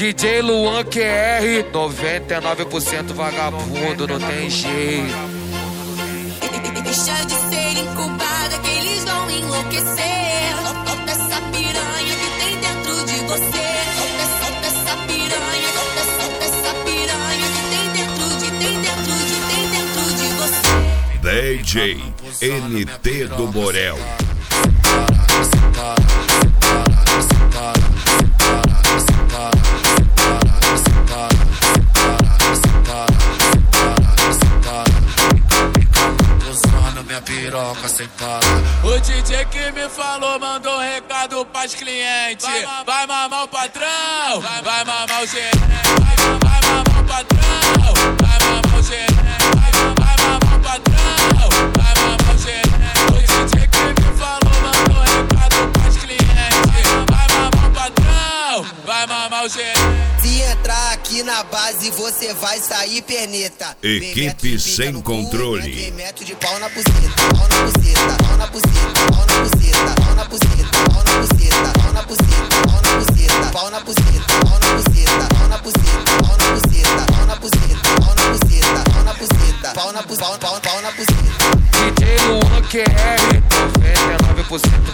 DJ Luan QR, 99% vagabundo, não tem jeito. Deixa de ser incubada que eles vão enlouquecer. Solta essa piranha que tem dentro de você. Solta essa piranha, solta essa piranha que tem dentro de você. DJ NT do Borel. Piroca sem parar. O DJ que me falou mandou um recado pras clientes. Vai mamar o patrão, vai mamar o gerente. Vai mamar o patrão, vai mamar o gerente. Vai mamar o patrão, vai mamar o gerente. O DJ que me falou mandou um recado pras clientes. Vai mamar o patrão, vai mamar o gerente. Se entrar aqui na base, você vai sair perneta. Equipe sem controle. Metro de pau na buceta, pau na buceta, pau na buceta, pau na buceta, pau na buceta, pau na buceta, pau na buceta, pau na buceta, pau na buceta, pau na buceta, pau na buceta, pau na buceta, pau na buceta, pau na buceta, pau na buceta, pau na buceta, pau na buceta. DJ Luan QR, 99%